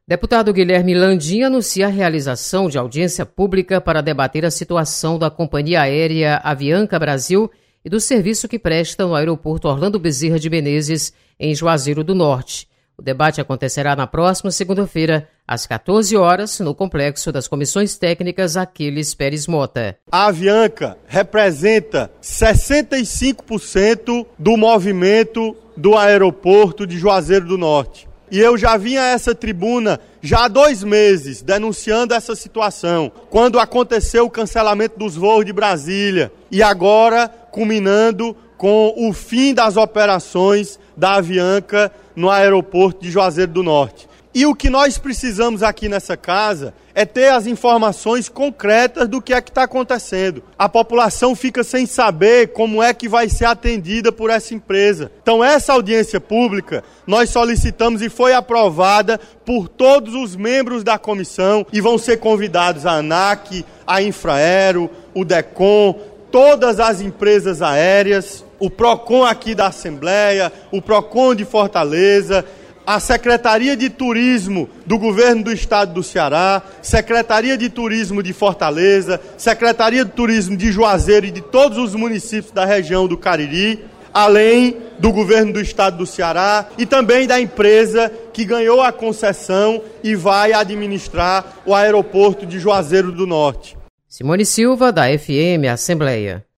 Deputado Guilherme Landim anuncia a realização de audiência pública para debater a situação da companhia aérea Avianca Brasil e do serviço que presta no aeroporto Orlando Bezerra de Menezes, em Juazeiro do Norte. O debate acontecerá na próxima segunda-feira, às 14 horas, no complexo das Comissões Técnicas Aquiles Pérez Mota. A Avianca representa 65% do movimento do aeroporto de Juazeiro do Norte. E eu já vim a essa tribuna já há 2 meses denunciando essa situação, quando aconteceu o cancelamento dos voos de Brasília e agora culminando com o fim das operações da Avianca no aeroporto de Juazeiro do Norte. E o que nós precisamos aqui nessa casa é ter as informações concretas do que é que está acontecendo. A população fica sem saber como é que vai ser atendida por essa empresa. Então essa audiência pública nós solicitamos e foi aprovada por todos os membros da comissão e vão ser convidados a ANAC, a Infraero, o DECOM, todas as empresas aéreas, o PROCON aqui da Assembleia, o PROCON de Fortaleza, a Secretaria de Turismo do Governo do Estado do Ceará, Secretaria de Turismo de Fortaleza, Secretaria de Turismo de Juazeiro e de todos os municípios da região do Cariri, além do Governo do Estado do Ceará e também da empresa que ganhou a concessão e vai administrar o aeroporto de Juazeiro do Norte. Simone Silva, da FM Assembleia.